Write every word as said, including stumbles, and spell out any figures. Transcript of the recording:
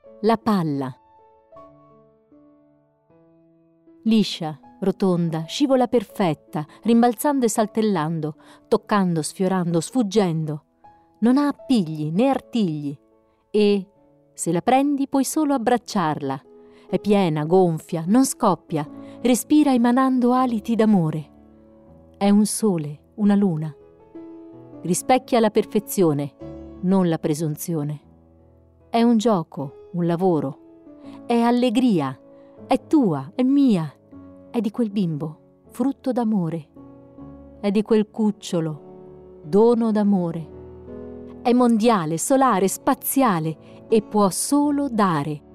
La palla. Liscia, rotonda, scivola perfetta, rimbalzando e saltellando, toccando, sfiorando, sfuggendo. Non ha appigli né artigli e, se la prendi, puoi solo abbracciarla. È piena, gonfia, non scoppia, respira emanando aliti d'amore. È un sole, una luna. Rispecchia la perfezione, non la presunzione. È un gioco, un lavoro. È allegria, è tua, è mia. È di quel bimbo, frutto d'amore. È di quel cucciolo, dono d'amore. È mondiale, solare, spaziale e può solo dare.